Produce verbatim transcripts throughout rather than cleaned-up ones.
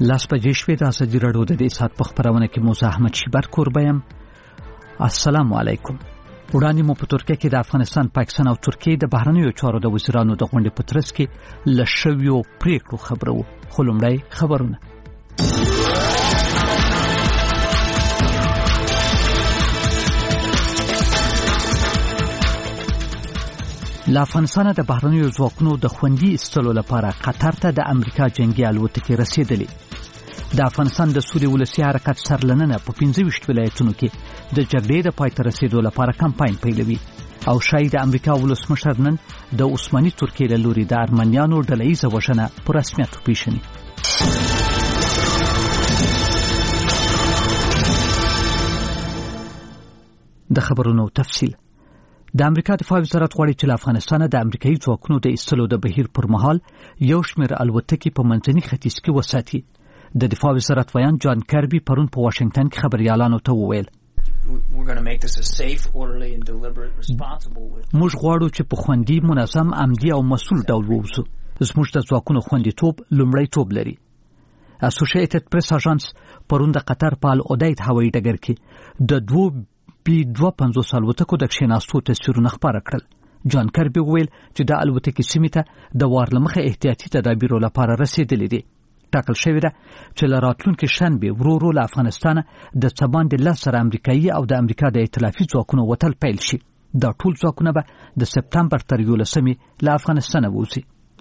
لاس بجې شوې د ازادي راډیو د دې ساعت په خپرونه کې موسی احمد شیبر کوربه یم. السلام علیکم. وړاندې مو په ترکیه کې د افغانستان، پاکستان او ترکیه د بهرنیو چارو د وزیرانو د غونډې په ترڅ کې له شویو پریکړو خبرو. خو لومړی خبرونه. له افغانستان د بهرنیو ځواکونو د خوندي ایستلو لپاره قطر ته د امریکا جنگي الوتکې رسیدلې. د افغانستان د سولې ولسي حرکت سرلننه په پنځه ویشت ولایتونو کې د جګړې د پای ته رسیدو لپاره کمپاین پیلوي او شاید د امریکا ولسمشر نن د عثماني ترکیې له لوري د ارمنیانو ډلهییزه وژنه په رسمیت وپېژني. د خبرونو تفصیل. د امریکا دفاع وزارت غواړي چې له افغانستانه د امریکایي ځواکونو د ایستلو د بهیر پر مهال یو شمېر الوتکې په منځني ختیځ کې وساتي. د دفاع وزارت ویان جان کربي پرون په واشنگټن کې خبريالانو ته وویل موږ غواړو چې په خوندي، منظم، عمدي او مسؤل ډول ووځو. زموږ د ځواکونو خوندیتوب لومړیتوب لري. اسوسییټډ پریس اژانس پرون د قطر په العدید هوایي ډګر کې د دوه بي دوه پنځوس الوتکو د کښېناستو تصویرونه خپاره کړل. جان کربي وویل چې د الوتکې سیمې ته د وار له مخې احتیاطي تدابیرو لپاره رسېدلې دي. ټاکل شوې ده چې له راتلونکي شنبې ورو ورو له افغانستانه د څه باندې لس زره امریکایي او د امریکا د ائتلافي ځواکونو وتل پیل شي. دا ټول ځواکونه به د سپتمبر تر یولسمې له افغانستانه ووځي.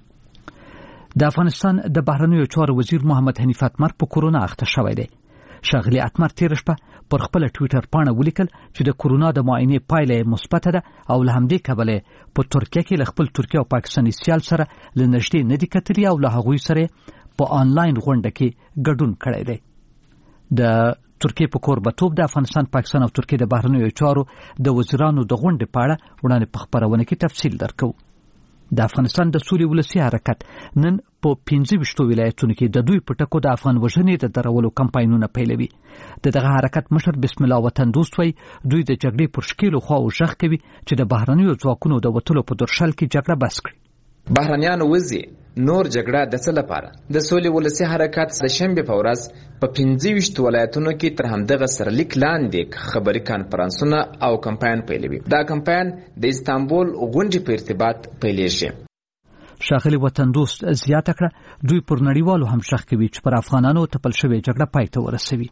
د افغانستان د بهرنیو چارو وزیر محمد حنیف اتمر په کورونا اخته شوی دی. ښاغلي اتمر تېره شپه پر خپل ټویټر پاڼه ولیکل چې د کورونا د معاینې پایله مثبته ده او له همدې کبله په ترکیه کې له خپل ترکیه او پاکستاني سیال سره له نږدې نه دي کتلي او له هغوی سره په آنلاین غونډه کې ګډون کړی دی. د ترکیه په کوربتوب د افغانستان، پاکستان او ترکیه د بهرنیو چارو د وزیرانو د غونډې په اړه وړاندې په خبرونه کې تفصیل درکو. د افغانستان د سولې ولسي حرکت نن په پنځه ویشتو ولایتونو کې د دوی په ټکو د افغان وژنې د درولو کمپاینونه پیلوي. د دغه حرکت مشر بسم الله وطن دوست وایي دوی د جګړې پر شکیلو خواو ژغ کوي چې د بهرنیو ځواکونو د وتلو په درشل کې جګړه بس کړي. بهرنیانو وځي نور جګړه د څه لپاره؟ د سولې ولسي حرکت د شنبې په ورځ په پنځه ویشت ولایتونو کې تر همدغه سرلیک لاندې خبري کانفرانسونه او کمپاین پیلوي. دا کمپاین د استانبول غونډې په ارتباط پیلېږي. ښاغلي وطن دوست زیاته کړه دوی پر نړیوالو هم ژغ کوي چې پر افغانانو تپل شوې جګړه پای ته ورسوي.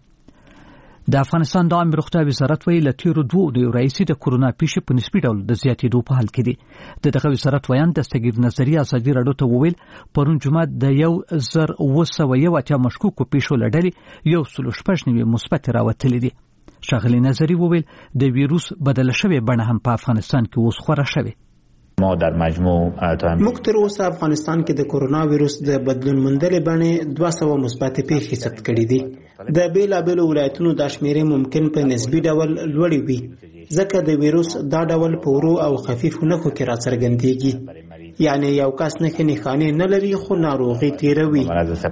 د افغانستان د عامه روغتیا وزارت وایي له تېرو دوو اونیو راهیسې د کورونا پیښې په نسبي ډول د زیاتېدو په حال کې دي. د دغه وزارت ویان دستګیر نظري ازادي راډیو ته وویل پرون جمعه د یو زر اوه سوه یو اتیا مشکوکو پیښو له ډلې یو سل شپږ نوي مثبت راوتلي دي. ښاغلي نظري وویل د ویروس بدله شوې بڼه هم په افغانستان کې اوس خوره شوې. ما در مجموع موږ تر اوسه افغانستان کې د کورونا ویروس د بدلون موندلې بڼې دوه سوه مثبت پیښې ثبت کړي دي. د بیلابیلو ولایتونو دا شمیرې ممکن په نسبي ډول لوړې وي ځکه د ویروس دا ډول په ورو او خفیفو نښو کې راڅرګندېږي. یعنی یو کس نښې نښانې نه لري خو ناروغي تېروي.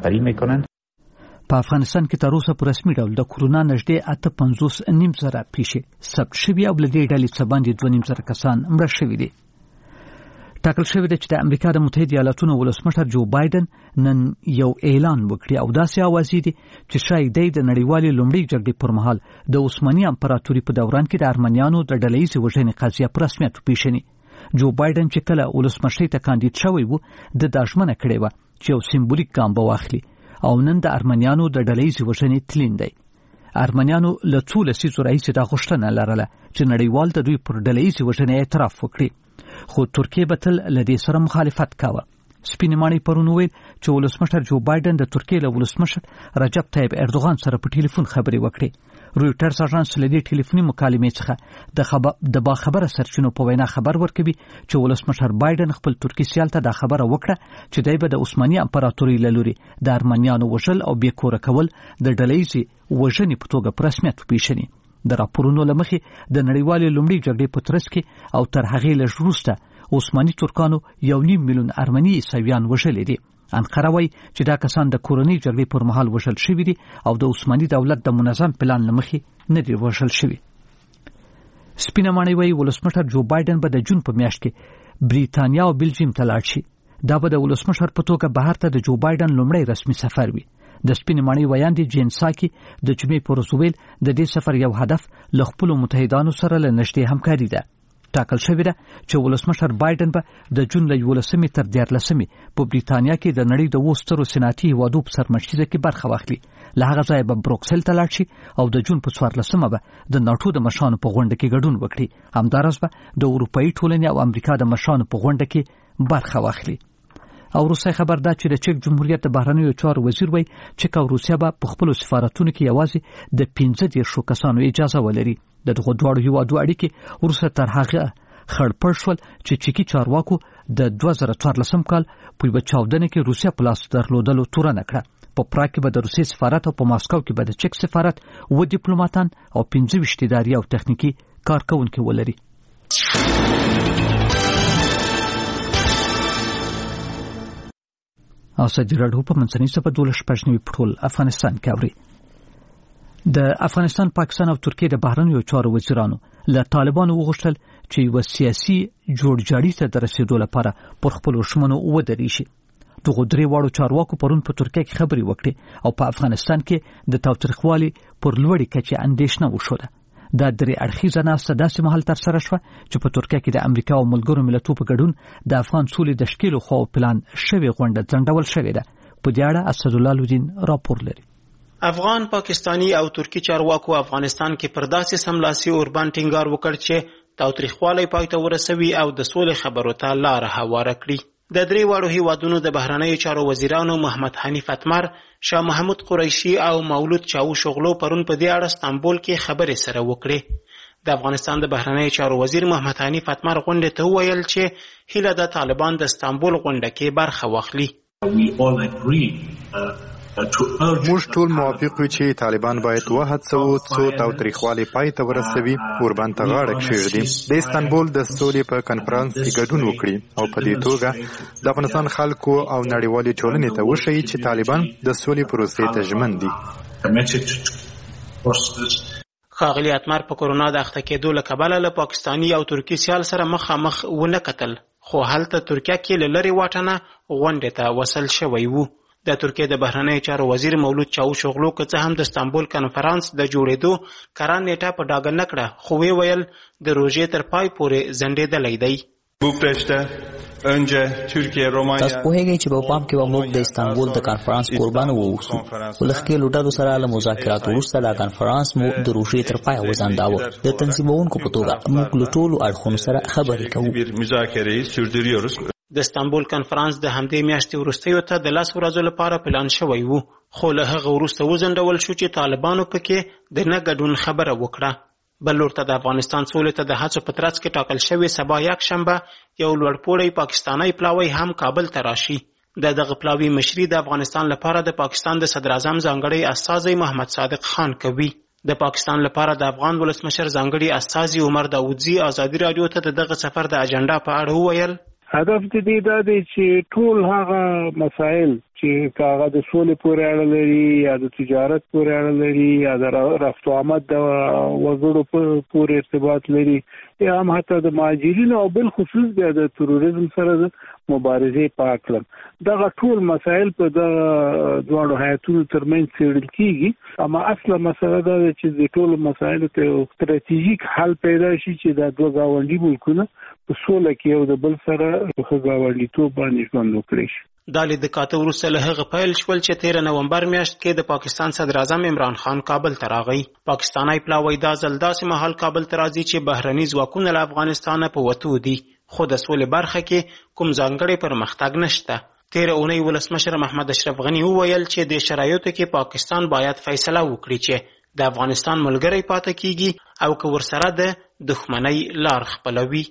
په افغانستان کې تر اوسه په رسمي ډول د کورونا نږدې اته پنځوس نیم زره پیښې ثبت شوي او له دې ډلې څخه باندې دوه نیم زره کسان مړه شوي دي. ټاکل شوی دی چې د امریکا د متحده ایالاتونو ولسمشر جو بایدن نن یو اعلان وکړي او داسې اوازې دي چې شاید دی د نړیوالې لومړۍ جګړې پر مهال د عثماني امپراتوري په دوران کې د ارمنیانو د ډلهییزې وژنې قضیه په رسمیت وپېژني. جو بایدن چې کله ولسمشرۍ ته کاندید شوی و د دا ژمنه کړې وه چې یو سمبولیک ګام به واخلي او نن د ارمنیانو د ډلهییزې وژنې تلین دی. ارمنیانو له څو لسیزو راهیسې دا غوښتنه لرله چې نړیوال د دوی پر ډلهییزې وژنې اعتراف وکړي، خو ترکیه به تل له دې سره مخالفت کاوه. سپینې ماڼۍ پرون وویل چې ولسمشر جو بایدن د ترکیې له ولسمشر رجب طیب اردوغان سره په ټلیفون خبرې وکړې. رویټرز اژانس له دې ټلیفوني مکالمې څخه د خبر د باخبره سرچینو په وینا خبر ورکوي چې ولسمشر بایدن خپل ترکي سیال ته دا خبره وکړه چې دی به د عثماني امپراتوري له لوري د ارمنیانو وژل او بې کوره کول د ډلهییزې وژنې په توګه په رسمیت وپېژني. د راپورونو له مخې د نړیوالې لومړۍ جګړې په ترڅ کې او تر هغې لږ وروسته عثماني ترکانو یو نیم میلیون ارمني عیسویان وژلي دي. انقره وایي چې دا کسان د کورنۍ جګړې پر مهال وژل شوي دي او د عثماني دولت د منظم پلان له مخې نه دي وژل شوي. سپینه ماڼۍ وایي ولسمشر جو بایدن به د جون په میاشت کې بریتانیا او بلجیم ته لاړ شي. دا به د ولسمشر په توګه بهر ته د جو بایدن لومړی رسمي سفر وي. د سپینې ماڼۍ ویاندې جین ساکي د جمعې پر ورځ ویل د دې سفر یو هدف له خپلو متحدانو سره له نږدې همکاري ده. ټاکل شوې ده چې ولسمشر بایدن به د جون له یولسمې تر دیارلسمې په بریتانیا کې د نړۍ د اوو سترو صنعتي هیوادو په سرمشریزه کې برخه واخلي. له هغه ځایه به بروکسل ته لاړ شي او د جون په څوارلسمه به د ناټو د مشرانو په غونډه کې ګډون وکړي. همداراز به د اروپایي ټولنې او امریکا د مشرانو په غونډه کې برخه واخلي. او روسي خبر ده چې د چک جمهوریت د بهرنیو چارو وزیر وایي چې کا روسیا به په خپل سفارتونو کې یوازې د پنځه دیرشو کسانو اجازه ولري. د دغه دواړو هیوادو اړیکې وروسته تر هغه خړپړ شول چې چکی چارواکو د دوه زره څوارلسم کال په یوه چاودنه کې روسیا په لاس درلودلو تورنه کړه. په پراګ کې به د روسي سفارت او په ماسکو کې به د چک سفارت و ډیپلوماټان او پنځه ویشت اداري او تخنیکی کارکونکي ولري. او سجراډو په منځنۍ سپه دولش پښنوي پټول افغانستان کې اوري. د افغانستان، پاکستان او ترکیه د بهرنیو چارو وزیرانو له طالبانو وغوښتل چې یو سیاسي جوړجاړي ته د رسیدو لپاره پر خپل ژمنو ودرې شي. دغه درې واړو چارواکو پرون په ترکیه کې خبري وکړي او په افغانستان کې د تاوتریخوالي پر لوړې کچې اندېښنه وشوه. دا درې اړخیزه ناسته داسې مهال تر سره شوه چې په ترکیه کې د امریکا او ملګرو ملتونو په ګډون د افغان سولې د شکیلو خو پلان شوی غونډه ځنډول شوې ده. په دې اړه اسدالله لودین راپور لري. افغان، پاکستانی او ترکی چارواکو افغانستان کې پر داسې سملاسي اوربان ټینګار وکړ چې تاوتریخوالی پای ته ورسوي او د سولې خبرو ته لاره هواره کړي. د درې واړو هیوادونو د بهرنیو چارو وزیرانو محمد حنیف اتمر، شاه محمود قریشي او مولود چاوش اوغلو پرون په دې اړه استانبول کې خبرې سره وکړې. د افغانستان د بهرنیو چارو وزیر محمد حنیف اتمر غونډې ته وویل چې هیله د طالبان د استانبول غونډه کې برخه واخلي. موږ ټول موافق یو چې طالبان باید وهڅوي څو تاوتریخوالی پای ته ورسوي، اوربان ته غاړه کېږدي، د استانبول د سولې په کنفرانس کې ګډون وکړي او په دې توګه د افغانستان خلکو او نړیوالې ټولنې ته وښيي چې طالبان د سولې پروسې ته ژمن دي. ښاغلي اتمر په کورونا د اخته کېدو له کبله له پاکستاني او ترکي سیال سره مخامخ ونه کتل، خو هلته ترکیه کې له لرې واټنه غونډې ته وصل شوی وو. د ترکیه د بهرنیو چارو وزیر مولود چاوش اوغلو که څه هم د استانبول کنفرانس د جوړېدو قرار نیټه په ډاګه نه کړه، خو وی ویل د روژې تر پای پورې ځنډېدلی دی. تاسو پوهیږئ چې په پام کې به موږ د استانبول د کنفرانس قربانو ووسو، خو له ښکېلو ډلو سره له مذاکراتو وروسته دا کنفرانس مو د روژې تر پایه وځنډاوه. د تنظیموونکو په توګه موږ له ټولو اړخونو سره خبرې کوو. د استانبول کنفرانس د همدې میاشتې وروستیو ته د لس ورځو لپاره پلان شوی وو، خو له هغه وروسته وځنډول شو چې طالبانو پکې د نه ګډون خبره وکړه. بل لورته د افغانستان سولې ته د هڅو په ترڅ کې ټاکل شوې سبا یکشنبه یو لوړپوړی پاکستانی پلاوی هم کابل ته راشي. د دغه پلاوی مشري د افغانستان لپاره د پاکستان د صدر اعظم ځانګړی استازی محمد صادق خان کوي. د پاکستان لپاره د افغان ولسمشر ځانګړي استازي عمر داودزي ازادي راډیو ته د دغه سفر د اجنډا په اړه وویل. هدف دې دا دی چې ټول هغه مسایل چې هغه د سولې پورې اړه لري یا د تجارت پورې اړه لري یا د رفت و آمد د وګړو پورې ارتباط لري یا هم حتی د مهاجرینو او بل خصوص بیا د تروریزم سره د مبارزې په اړه دغه ټول مسایل په دغه دواړو هیاتونو ترمنځ څېړل کیږي. اما اصله مسله دا ده چې د ټولو مسایلو ته یو ستراتیژیک حل پیدا شي چې دا دوه ګاونډي ملکونه په سوله کې یو د بل سره په ګاونډیتوب باندې ژوند وکړي. دا لید کاته وروسته له هغه پیل شول چې تیره نومبر میاشت کې د پاکستان صدر اعظم عمران خان کابل ته راغی. پاکستانی پلاوی دا ځل داسې مهال کابل ته راځي چې بهرني ځواکونه له افغانستانه په وتو دي، خو د سولې برخه کې کوم ځانګړی پرمختګ نشته. تیره اونۍ ولسمشر محمد اشرف غني وویل چې د شرایطو کې پاکستان باید فیصله وکړي چې د افغانستان ملګری پاتې کیږي او که ورسره د دښمنۍ لار خپلوي.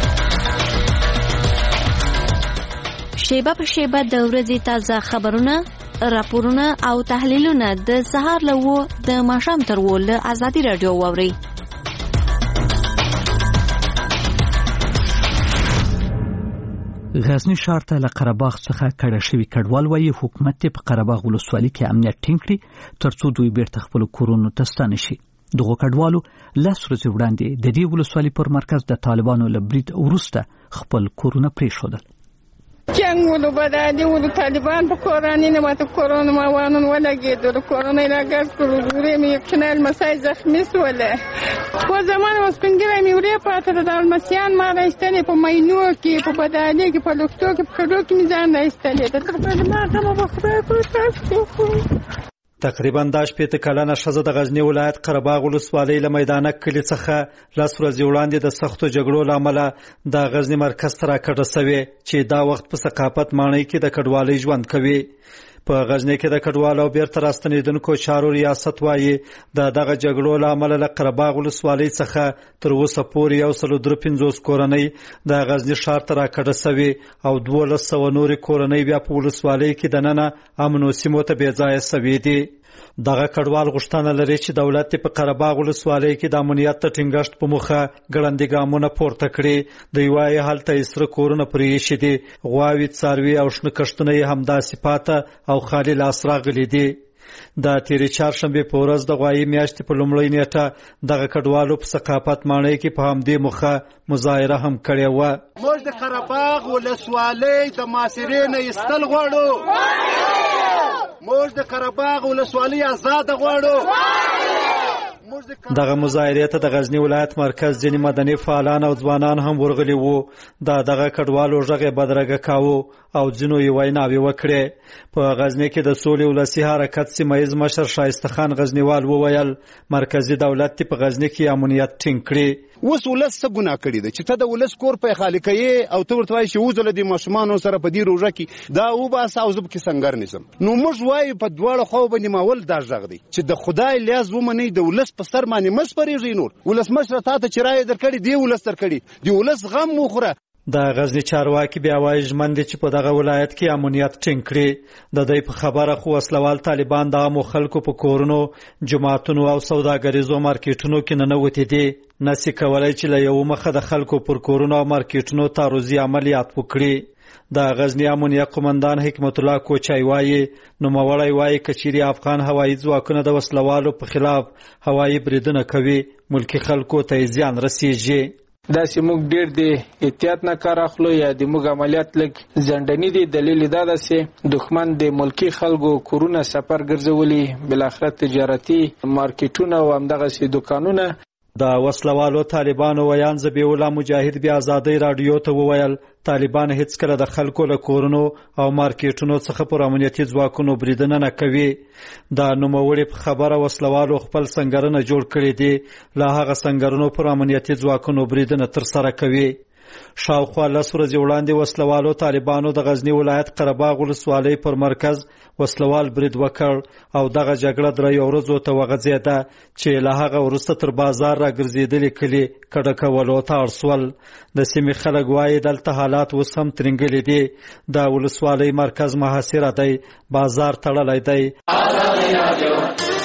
شیبه په شیبه د ورځې تازه خبرونه، راپورونه او تحلیلونه د سهار له اوو د ماښام تر اوو له ازادي راډیو واورئ. غزنی ښار ته له قرهباغ څخه کډه شوي کډوال وایي حکومت په قرهباغ ولسوالۍ کې امنیت ټینګ کړي ترڅو دوی بیرته خپل کورونو ته ستانه شي. دغه کډوالو لس ورځې وړاندې د دې ولسوالۍ پر مرکز د طالبانو له برید وروسته خپل کورونه پرېښودل. جنگ ولو بدادی ولو طالبان په کورانی نه ماته کرونا ما وانون ولګېدل کرونا علاج کړو ګورې مې کنه المسای زخمی سوله په زمان اوس څنګه مې ورې پاتې د المسیان ما راستنې په مینو کې په بدادی کې په لوکتو کې په کډو کې مې ځان راستنې د تر په ما ته مو بخره کوي. تقریبا دا شپېته کلنه ښځه د غزني ولایت قرهباغ ولسوالۍ له میدانه کلي څخه لس ورځې وړاندې د سختو جګړو له امله د غزني مرکز ته راکډه سوې چې دا وخت په ثقافت ماڼۍ کې د کډوالۍ ژوند کوي. په غزني کې د کډوالو او بیرته راستنېدونکو چارو ریاست وایي د دغه جګړو له امله له قرهباغ ولسوالۍ څخه تر اوسه پورې یو سل درې پنځوس کورنۍ د غزني ښار ته راکډه سوي او دولس سوه نورې کورنۍ بیا په ولسوالۍ کې دننه امنو سیمو ته بې ځایه سوي دي. دغه کډوال غوښتنه لري چې دولت په قرهباغ ولسوالۍ کې د امنیت د ټینګښت په موخه ګړندي ګامونه پورته کړي. دوی وایي هلته یې سره کورونه پرې ایښي دي، غواوې، څاروي او شنه کښتونه یې همداسې پاته او خالي لاس راغلي دي. د تیرې چهارشنبې په ورځ د غوایي میاشتې په لومړۍ نیټه دغه کډوالو په ثقافت ماڼۍ کې په همدې موخه مظاهره هم کړې وه. موږ د قرهباغ ولسوالۍ د محاصرې نه ایستل غواړو، موږ د قرهباغ ولسوالۍ آزاد غواړو. دغه مظاهرې ته د غزني ولایت مرکز ځینې مدني فعالان او ځوانان هم ورغلي وو. د دغه کډوالو غږ یې بدرګه کاوه او ځینو یې ویناوې وکړې. په غزني کې د سولې ولسي حرکت سیمه ییز مشر شایسته خان غزنیوال وویل مرکزي دولت په غزني کې امنیت ټینګ کړي. اوس ولس څه ګناه کړې ده چې ته د ولس کور په خالی کوې او ته ورته وایې چې وځله د ماشومانو سره په دې روژه کې دا وباسه او زه پکې سنګر نیسم. نو موږ وایو په دواړو خواو باندې ماول دا غږ دی چې د خدای لیاز ومنئ، د ولس په سر باندې مه سپرېږئ. نور ولسمشره تا ته چې رایې درکړې دې ولس درکړي، د ولس غم وخوره. د غزني چارواکي بیا وایي ژمن دي چې په دغه ولایت کې امنیت ټینګ کړي. د دوی په خبره خو وسلوال طالبان د عامو خلکو په کورونو، جوماتونو او سوداګریزو مارکیټونو کې ننوتې دي. نسي کولای چې له یو مخه د خلکو پر کورونو او مارکیټونو تعرضي عملیات وکړي. د غزني امنیه قومندان حکمت الله کوچای وایي نوموړی وایي که چیرې افغان هوایي ځواکونه د وسلوالو په خلاف هوایي بریدونه کوي ملکي خلکو ته زیان رسیږي. داسې موږ ډېر د احتیاط نه کار اخلو یا د موږ عملیات لږ ځنډني دي. دلیل دا ده چې دښمن د ملکي خلکو کورونه سفر ګرځولي، بالاخره تجارتي مارکیټونه او همدغسې دوکانونه. د وسلوالو طالبانو ویان ذبیح الله مجاهد بیا ازادۍ راډیو ته وویل طالبان هیڅکله د خلکو له کورونو او مارکیټونو څخه پر امنیتي ځواکونو بریدنه نه کوي. د نوموړي په خبره وسلوالو خپل سنګرونه جوړ کړي دي، له هغه سنګرونو پر امنیتي ځواکونو بریدنه ترسره کوي. شاوخوا لس ورځې وړاندې وسلوالو طالبانو د غزني ولایت قرهباغ ولسوالۍ پر مرکز وسلوال برید وکړ او دغه جګړه درې ورځو ته وغځېده چې له هغه وروسته تر بازار راګرځېدلي کلي کډه کولو ته اړ سول. د سیمې خلک وایي دلته حالات اوس هم ترنګلي دي. د ولسوالۍ مرکز محاصره دی، بازار تړلی دی.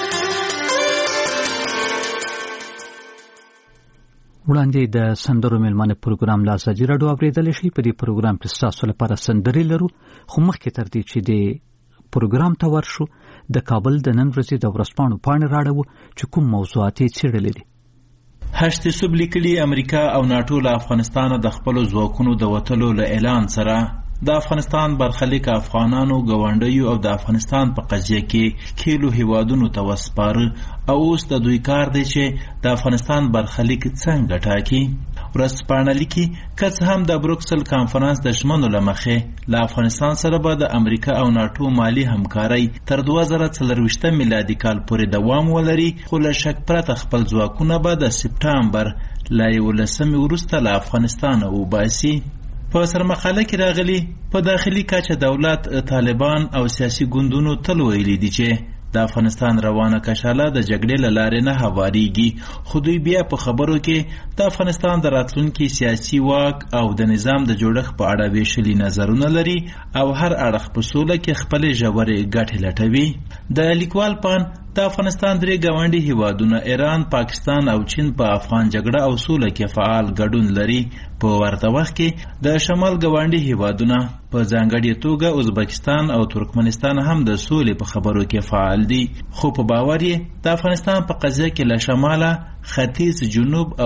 وړاندې د سندرو مېلمانه پروګرام لا ازادي راډیو اورېدلی شئ. په دې پروګرام کې ستاسو لپاره سندرې لرو، خو مخکې تر دې چې د پروګرام ته ورشو د کابل د نن ورځې د ورځپاڼو پاڼې راړو چې کوم موضوعات یې څېړلي دي. هشت صوب لیکلي امریکا او ناټو له افغانستانه د خپلو ځواکونو د وتلو له اعلان سره د افغانستان برخلیک افغانانو ګاونډیو او د افغانستان په قضیه کې کیلو هیوادونو ته وسپاره او اوس د دوی کار دی چې د افغانستان برخلیک څنګه ټاکي. ورځپاڼه لیکي که څه هم د بروکسل کانفرنس د ژمنو له مخې له افغانستان سره به د امریکا او ناټو مالي همکارۍ تر دوه زره څلرویشتم میلادي کال پورې دوام ولري، خو له شک پرته خپل ځواکونه به د سپټامبر له یولسمې وروسته له افغانستانه وباسي. په سرمقاله کې راغلي په داخلي کچه دولت، طالبان او سیاسي ګوندونو تل ویلي دي چې د افغانستان روانه کشاله د جګړې له لارې نه هواریږي، خو دوی بیا په خبرو کې د افغانستان د راتلونکي سیاسي واک او د نظام د جوړښت په اړه ویشلي نظرونه لري او هر اړخ په سوله کې خپلې ژورې ګټې لټوي. د لیکوال پان د افغانستان درې ګاونډي هیوادونه ایران، پاکستان او چین په افغان جګړه او سوله کې فعال ګډون لري. په ورته وخت کې د شمال ګاونډي هیوادونه په ځانګړې توګه ازبکستان او ترکمنستان هم د سولې په خبرو کې فعال دي، خو په باور یې د افغانستان په قضیه کې له شماله ختیځ، جنوب